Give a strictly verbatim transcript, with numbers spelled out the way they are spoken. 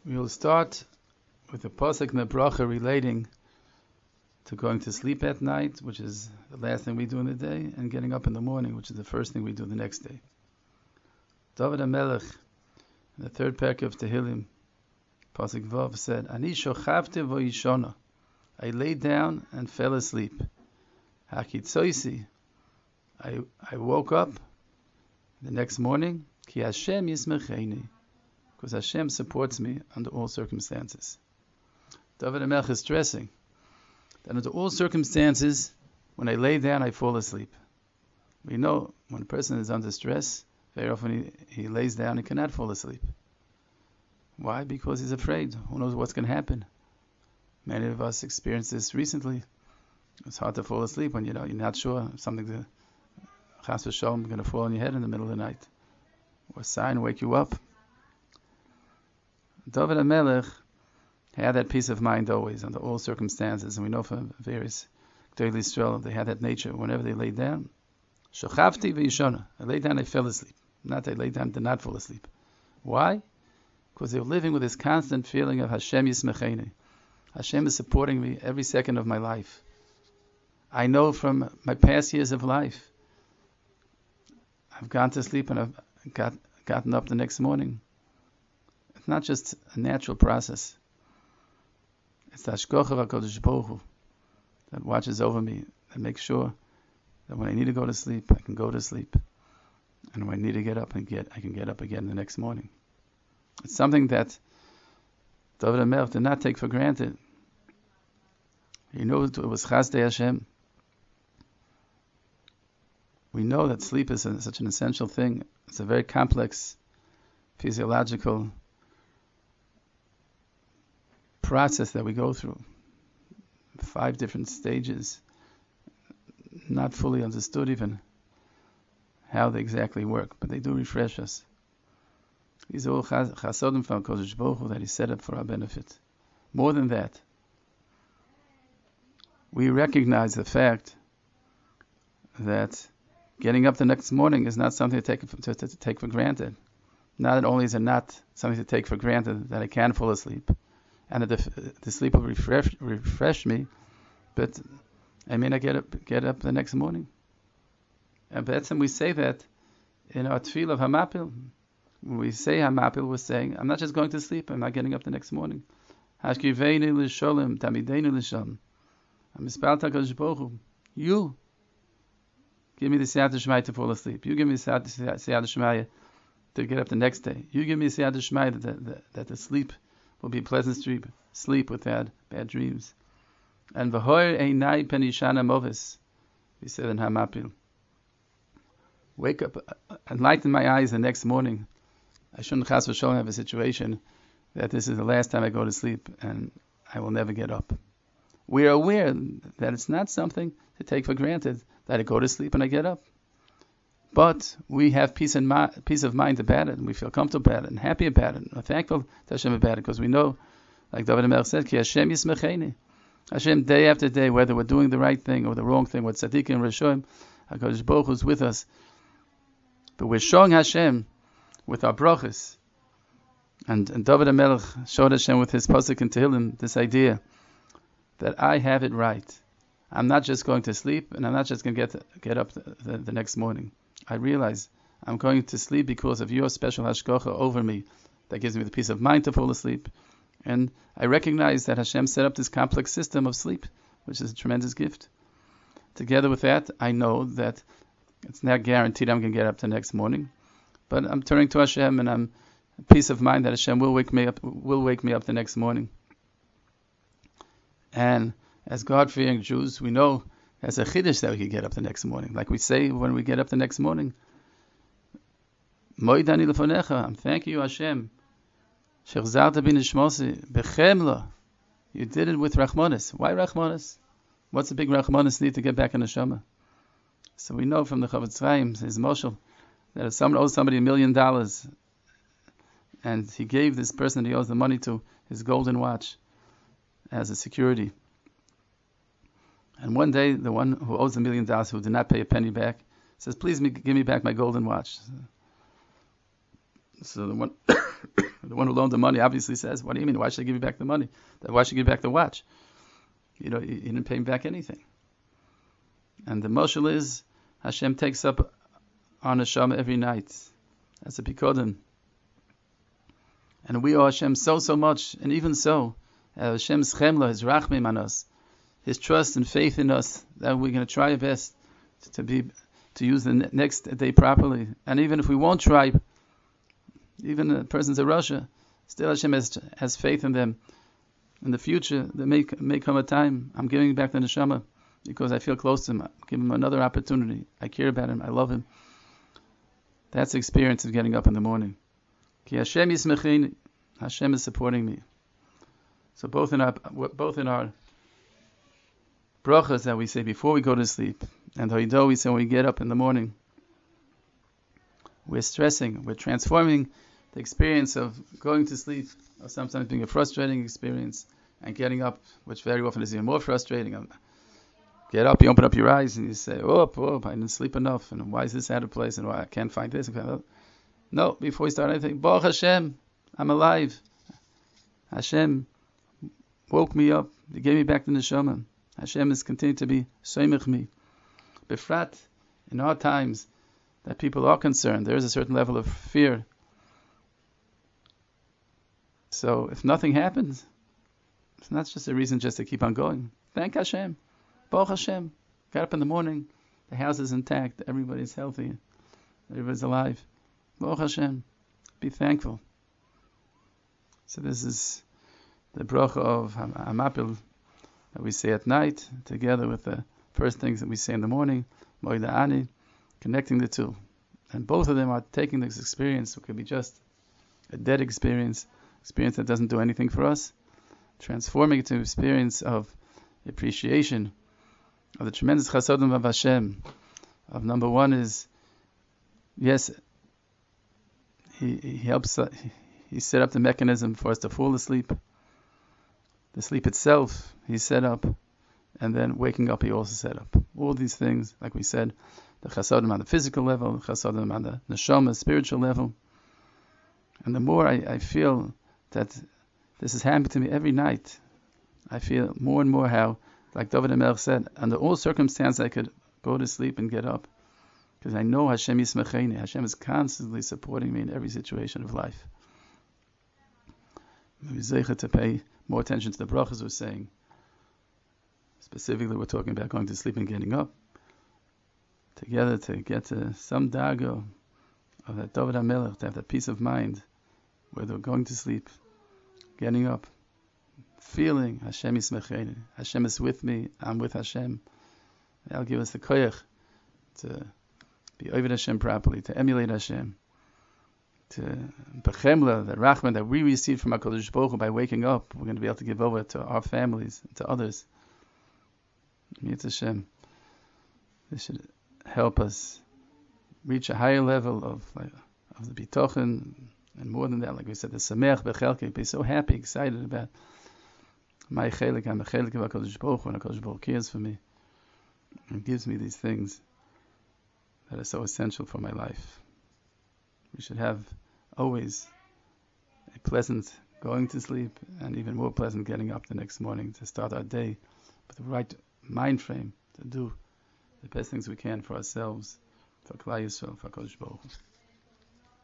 We will start with the pasuk in the bracha relating to going to sleep at night, which is the last thing we do in the day, and getting up in the morning, which is the first thing we do the next day. David HaMelech, in the third parak of Tehillim, pasuk Vav, said, Ani shochavte v'yishona, I lay down and fell asleep. Hakitzoisi, I I woke up the next morning, ki Hashem yismecheni, because Hashem supports me under all circumstances. David HaMelech is stressing that under all circumstances, when I lay down, I fall asleep. We know when a person is under stress, very often he, he lays down and cannot fall asleep. Why? Because he's afraid. Who knows what's going to happen? Many of us experienced this recently. It's hard to fall asleep when you know, you're not sure if something chas v'shalom going to fall on your head in the middle of the night, or a sign wake you up. David HaMelech had that peace of mind always under all circumstances, and we know from various Gdolei Yisrael they had that nature. Whenever they laid down, shochavti v'yishona, I laid down, I fell asleep. Not I laid down, did not fall asleep. Why? Because they were living with this constant feeling of Hashem yismecheni. Hashem is supporting me every second of my life. I know from my past years of life, I've gone to sleep and I've got, gotten up the next morning. It's not just a natural process. It's the Hashgacha HaKadosh Baruch Hu that watches over me and makes sure that when I need to go to sleep, I can go to sleep. And when I need to get up and get, I can get up again the next morning. It's something that David HaMelech did not take for granted. He knew it was Chazdei Hashem. We know that sleep is a, such an essential thing. It's a very complex physiological process that we go through. Five different stages, not fully understood even how they exactly work, but they do refresh us. These are all chasodim from Kodesh Baruch Hu that He set up for our benefit. More than that, we recognize the fact that getting up the next morning is not something to take, to, to, to take for granted. Not only is it not something to take for granted that I can fall asleep, and that the, the sleep will refresh, refresh me, but I may not get up, get up the next morning. And that's when we say that in our tefillah of Hamapil. When we say Hamapil, we're saying, I'm not just going to sleep, I'm not getting up the next morning. Hashkiveinu l'sholem, tamideinu l'sholem. I'm mispal HaKadosh Baruch Hu. You give me the siyata d'shmaya to fall asleep. You give me the siyata d'shmaya to get up the next day. You give me the siyata d'shmaya that, that, that, that the sleep will be a pleasant sleep, sleep without bad dreams. And v'hoir einai penishana movis, we said in Hamapil. Wake up, enlighten my eyes the next morning. I shouldn't chas v'sholem have a situation that this is the last time I go to sleep and I will never get up. We are aware that it's not something to take for granted that I go to sleep and I get up. But we have peace and mi- peace of mind about it, and we feel comfortable about it, and happy about it, and we're thankful to Hashem about it, because we know, like David HaMelech said, Ki Hashem yismecheni. Hashem, day after day, whether we're doing the right thing or the wrong thing, with tzaddikim and rishonim, HaKadosh Baruch Hu is with us. But we're showing Hashem with our brachas. And, and David HaMelech showed Hashem with his pasuk in Tehillim this idea that I have it right. I'm not just going to sleep, and I'm not just going to get to, get up the, the, the next morning. I realize I'm going to sleep because of your special hashgacha over me that gives me the peace of mind to fall asleep. And I recognize that Hashem set up this complex system of sleep, which is a tremendous gift. Together with that, I know that it's not guaranteed I'm going to get up the next morning, but I'm turning to Hashem, and I'm peace of mind that Hashem will wake me up, will wake me up the next morning. And as God-fearing Jews, we know as a chiddush that we can get up the next morning. Like we say when we get up the next morning, Moidani lefonecha, I'm thanking you, Hashem. Shechzarta b'nishmosi, b'chemla. You did it with Rachmanis. Why Rachmanis? What's the big Rachmanis need to get back in the Shema? So we know from the Chavetz Chaim, his moshel, that if someone owes somebody a million dollars, and he gave this person that he owes the money to his golden watch as a security, and one day, the one who owes a million dollars, who did not pay a penny back, says, please me, give me back my golden watch. So the one, the one who loaned the money obviously says, what do you mean? Why should I give you back the money? Why should I give you back the watch? You know, he didn't pay me back anything. And the moshel is, Hashem takes up our neshama every night. That's a pikodin. And we owe Hashem so, so much. And even so, uh, Hashem's chemla, His rachmim on us, His trust and faith in us, that we're going to try our best to, to be, to use the ne- next day properly. And even if we won't try, even the persons of Russia, still Hashem has, has faith in them. In the future, there may, may come a time, I'm giving back the neshama because I feel close to him. I give him another opportunity. I care about him. I love him. That's the experience of getting up in the morning. Ki Hashem yismechin, Hashem is supporting me. So both in our both in our brachas that we say before we go to sleep, and hoido we say when we get up in the morning, we're stressing, we're transforming the experience of going to sleep, or sometimes being a frustrating experience, and getting up, which very often is even more frustrating. Get up, you open up your eyes, and you say, oh, oh, I didn't sleep enough, and why is this out of place, and why I can't find this. No, before you start anything, Baruch Hashem, I'm alive. Hashem woke me up, He gave me back the neshama. Hashem has continued to be soimich me. Befrat, in our times, that people are concerned, there is a certain level of fear. So if nothing happens, it's not just a reason just to keep on going. Thank Hashem. Baruch Hashem. Got up in the morning, the house is intact, everybody's healthy, everybody's alive. Baruch Hashem. Be thankful. So this is the bracha of Hamapil that we say at night, together with the first things that we say in the morning, Moida Ani, connecting the two. And both of them are taking this experience, it could be just a dead experience, experience that doesn't do anything for us, transforming it to an experience of appreciation of the tremendous chasadim of Hashem. Of number one is, yes, He, he helps, uh, He set up the mechanism for us to fall asleep. The sleep itself, He set up, and then waking up, He also set up. All these things, like we said, the chasadim on the physical level, the chasadim on the neshama, spiritual level. And the more I, I feel that this is happening to me every night, I feel more and more how, like David HaMelech said, under all circumstances I could go to sleep and get up. Because I know Hashem yismecheni. Hashem is constantly supporting me in every situation of life. Maybe Zeicha to pay more attention to the brachas we're saying. Specifically, we're talking about going to sleep and getting up. Together to get to some dago of that David HaMelech, to have that peace of mind where they're going to sleep, getting up, feeling Hashem yismecheni. Hashem is with me, I'm with Hashem. That'll give us the koyach to be Oved Hashem properly, to emulate Hashem, to bechemla, the rachman that we receive from HaKadosh Baruch Hu by waking up, we're going to be able to give over to our families, to others. Mitzvah Hashem. This should help us reach a higher level of like, of the bitochen, and more than that, like we said, the sameach bechelke, be so happy, excited about my chelik, I'm a chelik of HaKadosh Baruch Hu, and HaKadosh Baruch Hu cares for me and gives me these things that are so essential for my life. We should have always a pleasant going to sleep, and even more pleasant getting up the next morning to start our day with the right mind frame to do the best things we can for ourselves, for Klal Yisrael, for HaKadosh Baruch Hu.